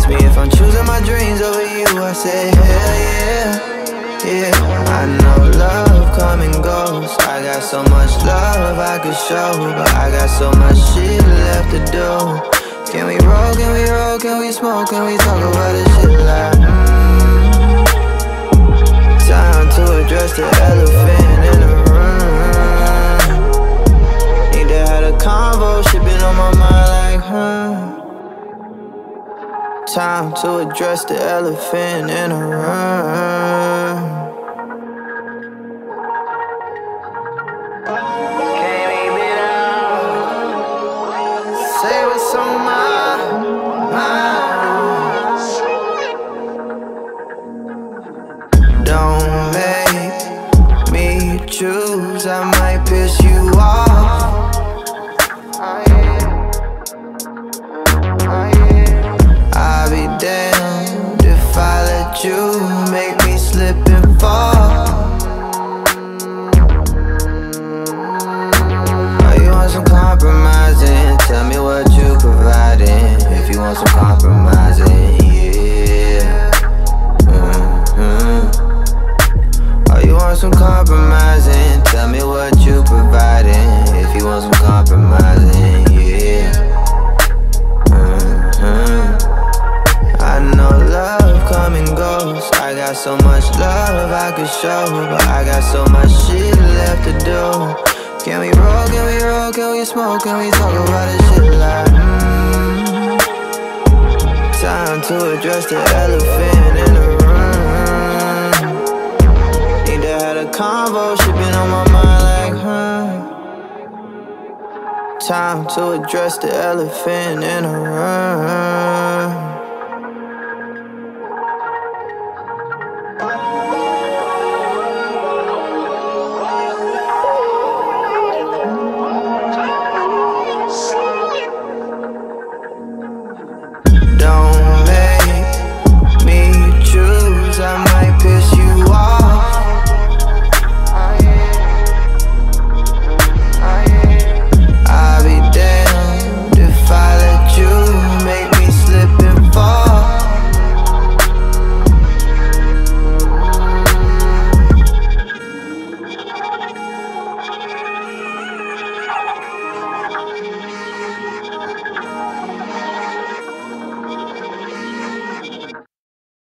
me if I'm choosing my dreams over you. I say hell yeah, yeah. I know love come and goes. I got so much love I could show, but I got so much shit left to do. Can we roll, can we roll, can we smoke, can we talk about this shit like time to address the elephant in the room. Need to have a convo, shit been on my mind like time to address the elephant in the room. Can't leave it out. Say what's on my mind. Don't make me choose, I might piss you off. I'll be damned if I let you make me slip and fall. Oh, you want some compromising? Tell me what you providing. If you want some compromising, yeah. Oh, you want some compromising? Tell me what you providing. If you want some compromising, yeah. I know love come and goes. I got so much love I could show, but I got so much shit left to do. Can we roll, can we roll, can we smoke, can we talk about this shit like time to address the elephant in the room. Need to have a convo, shit been on my mind like time to address the elephant in the room.